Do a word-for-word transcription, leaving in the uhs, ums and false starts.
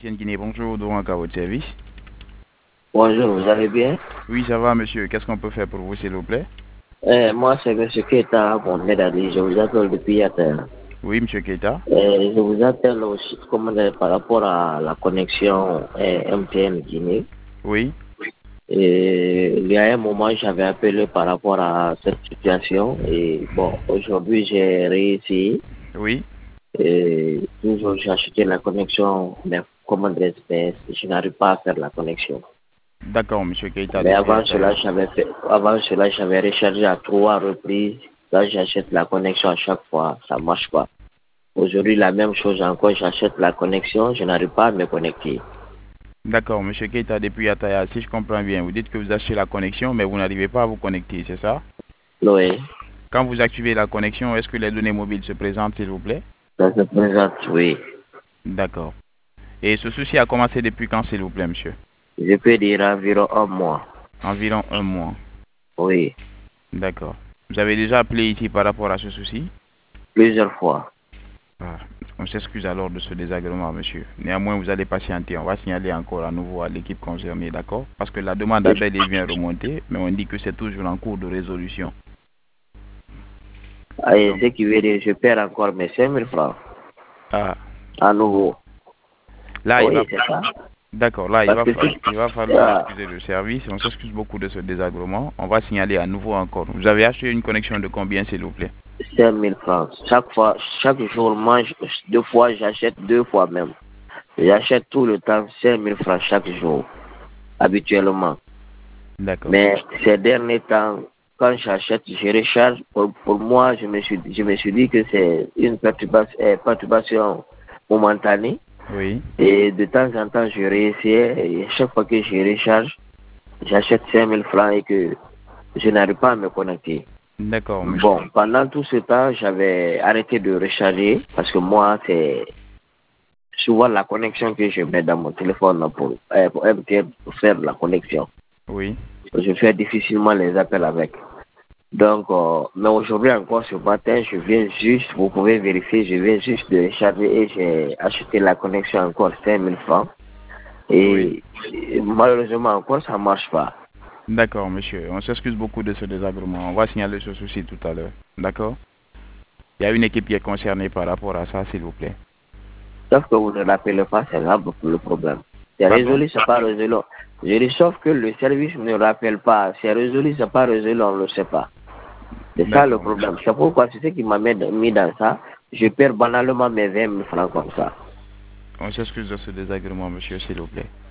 Guinée, bonjour, donc à votre service. Bonjour, vous allez bien? Oui, ça va, monsieur. Qu'est-ce qu'on peut faire pour vous, s'il vous plaît? Euh, moi, c'est M. Keita, bon, Medadi, je vous appelle depuis Yatel. Oui, monsieur Keita. Euh, je vous appelle aussi comment dire, par rapport à la connexion euh, M T N Guinée. Oui. Et il y a un moment, j'avais appelé par rapport à cette situation. Et bon, aujourd'hui, j'ai réussi. Oui. Et toujours, j'ai acheté la connexion, mais comment dire, mais je n'arrive pas à faire la connexion. D'accord, monsieur Keita, Mais depuis avant cela, Ataya. j'avais fait, avant cela, j'avais rechargé à trois reprises. Là, j'achète la connexion à chaque fois, ça ne marche pas. Aujourd'hui, la même chose encore, j'achète la connexion, je n'arrive pas à me connecter. D'accord, monsieur Keita, depuis Ataya. Si je comprends bien, vous dites que vous achetez la connexion, mais vous n'arrivez pas à vous connecter, c'est ça? Oui, Quand vous activez la connexion, est-ce que les données mobiles se présentent, s'il vous plaît? ça se présente, oui. D'accord. Et ce souci a commencé depuis quand, s'il vous plaît, monsieur? Je peux dire environ un mois. Environ un mois. Oui, D'accord. Vous avez déjà appelé ici par rapport à ce souci? plusieurs fois. Ah, on s'excuse alors de ce désagrément, monsieur. Néanmoins, vous allez patienter. On va signaler encore à nouveau à l'équipe concernée, d'accord? Parce que la demande a bel et bien remonté, mais on dit que c'est toujours en cours de résolution. Et Donc, ce qui veut dire, je perds encore mes cinq mille francs. ah, À nouveau. là, il va, Oui, c'est ça. d'accord, là, il Parce va, que fa- si, il va falloir ah, excuser le service. On s'excuse beaucoup de ce désagrément. On va signaler à nouveau encore. Vous avez acheté une connexion de combien, s'il vous plaît? cinq mille francs. Chaque fois, chaque jour, moi, je- deux fois, j'achète deux fois même. J'achète tout le temps cinq mille francs chaque jour, habituellement. D'accord. Mais ces derniers temps, quand j'achète, je recharge. Pour, pour moi, je me, suis, je me suis dit que c'est une perturbation, euh, perturbation momentanée. Oui. Et de temps en temps, je réessayais. Et chaque fois que je recharge, j'achète cinq mille francs et que je n'arrive pas à me connecter. D'accord, monsieur. Bon, pendant tout ce temps, j'avais arrêté de recharger parce que moi, c'est souvent la connexion que je mets dans mon téléphone pour, euh, pour M T N pour faire la connexion. Oui. Je fais difficilement les appels avec. Donc, euh, mais aujourd'hui encore ce matin, je viens juste, vous pouvez vérifier, je viens juste de recharger et j'ai acheté la connexion encore cinq mille francs. Oui. Et, et malheureusement encore, ça ne marche pas. D'accord, monsieur. On s'excuse beaucoup de ce désagrément. On va signaler ce souci tout à l'heure. D'accord? Il y a une équipe qui est concernée par rapport à ça, s'il vous plaît. Sauf que vous ne l'appelez pas, c'est là beaucoup le problème. C'est Pardon? résolu, c'est pas résolu. Je dis sauf que le service ne rappelle pas. C'est résolu, c'est pas résolu, on ne le sait pas. C'est ça le D'accord, monsieur. problème. C'est pourquoi c'est ce qui m'a mis dans ça. Je perds banalement mes vingt mille francs comme ça. On s'excuse de ce désagrément, monsieur, s'il vous plaît.